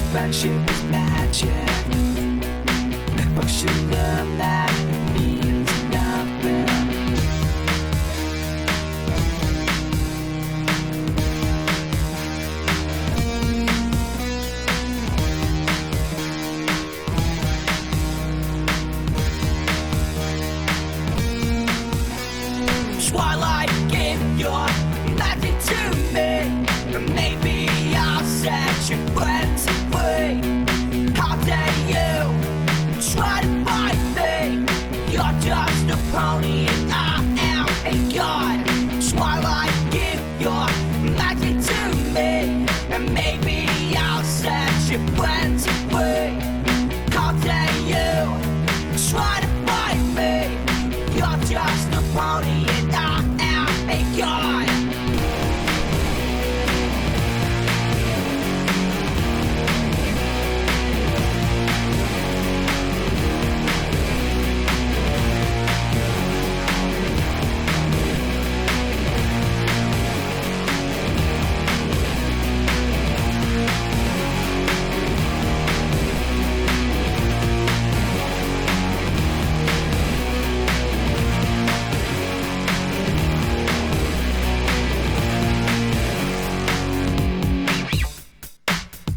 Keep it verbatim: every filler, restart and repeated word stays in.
friendship is magic, but you learn that it means nothing. Twilight, give your magic to me, and maybe I'll set your friends free. How dare you try to fight me? You're just a pony and I am a god. Twilight, give your magic to me, and maybe I'll set your friends free.